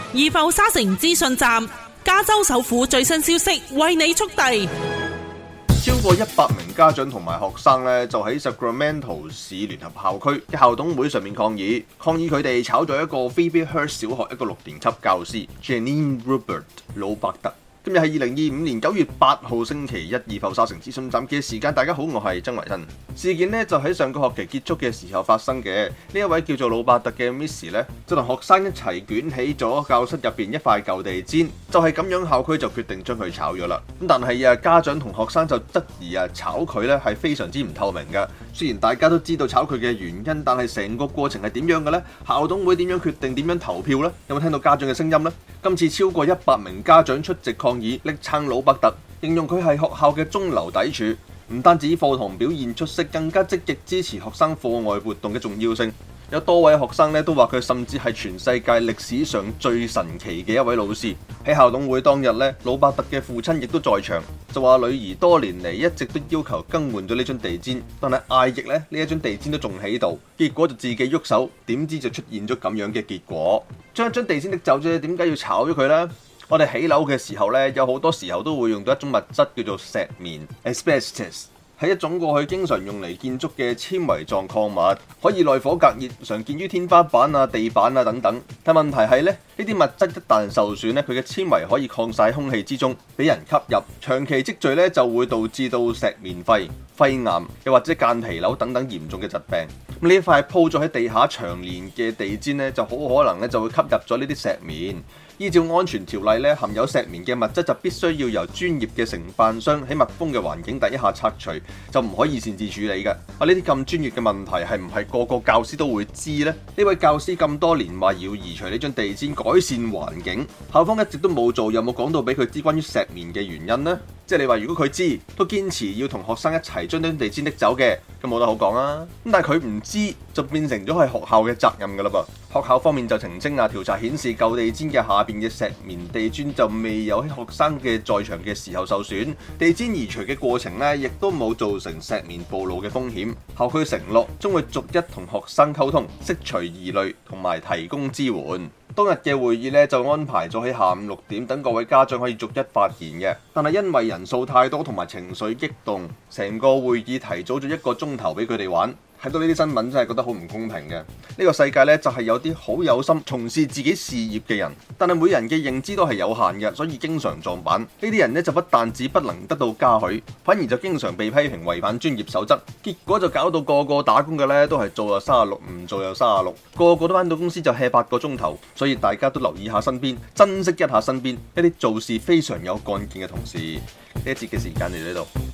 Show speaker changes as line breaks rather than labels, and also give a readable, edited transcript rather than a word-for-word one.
易埠沙城資訊站，加州首府最新消息為你速遞。
超過100名家長同埋學生咧，就喺 Sacramento 市聯合校區嘅校董會上面抗議佢哋炒咗一個 Phoebe Hearst 小學一個6年級教師 Janine Rupert 魯伯特。今日係2025年9月8號星期一，易埠沙城資訊站嘅時間。大家好，我係曾維新。事件呢就喺上個學期結束嘅時候發生嘅。呢一位叫做魯伯特嘅 Miss 呢，就同學生一齊捲起咗教室入邊一塊舊地氈，就係咁樣校區就決定將佢炒咗啦。咁但係家長同學生就質疑炒佢呢係非常之唔透明㗎。雖然大家都知道炒佢嘅原因，但係成個過程係點樣嘅呢？校董會點樣決定？點樣投票呢？有冇聽到家長嘅聲音呢？今次超過100名家長出席抗議，力撐魯伯特，形容佢係學校嘅中流砥柱，唔單止課堂表現出色，更加積極支持學生課外活動嘅重要性。有多位學生都話佢甚至係全世界歷史上最神奇嘅一位老師。喺校董會當日魯伯特嘅父親亦都在場，就話女兒多年嚟一直都要求更換咗呢張地氈，但係嗌極呢一張地氈都仲喺度，結果就自己喐手，點知就出現咗咁樣嘅結果。將一張地氈拎走啫，點解要炒咗佢呢？我哋起樓嘅時候有好多時候都會用到一種物質叫做石棉 （asbestos）， 係一種過去經常用嚟建築嘅纖維狀礦物，可以耐火隔熱，常見於天花板地板等等。但問題係呢啲物質一旦受損佢嘅纖維可以擴散喺空氣之中，俾人吸入，長期積聚就會導致到石棉肺、肺癌，又或者間皮瘤等等嚴重嘅疾病。咁呢塊鋪咗喺地下長年嘅地氈就好可能就會吸入咗呢啲石棉。依照安全條例含有石棉嘅物質就必須要由專業嘅承辦商喺密封嘅環境底下拆除，就唔可以擅自處理嘅。呢啲咁專業嘅問題係唔係個個教師都會知呢？呢位教師咁多年話要移除呢張地氈改善環境，校方一直都冇做，有冇講到俾佢知關於石棉嘅原因呢？即係你話如果佢知，都堅持要同學生一齊將張地氈拎走嘅，咁冇得好講啊。咁但係佢唔知，就變成咗係學校嘅責任㗎啦噃。學校方面就澄清調查顯示舊地氈嘅下邊嘅石棉地磚就未有喺學生嘅在場嘅時候受損，地氈移除嘅過程亦都冇造成石棉暴露嘅風險。校區承諾將會逐一同學生溝通，釋除疑慮同埋提供支援。當日嘅會議就安排咗喺下午6點，等各位家長可以逐一發言嘅。但係因為人數太多同埋情緒激動，成個會議提早咗1個鐘頭俾佢哋玩。睇到呢啲新聞真係覺得好唔公平嘅。呢個世界就係有啲好有心從事自己事業嘅人，但係每人嘅認知都係有限嘅，所以經常撞板。呢啲人就不但止不能得到嘉許，反而就經常被批評違反專業守則，結果就搞到個個打工嘅都係做又36，唔做又36，個個都返到公司就 hea 8個鐘頭。所以大家都留意下身邊，珍惜一下身邊一啲做事非常有幹勁嘅同事。呢一節嘅時間嚟到呢度。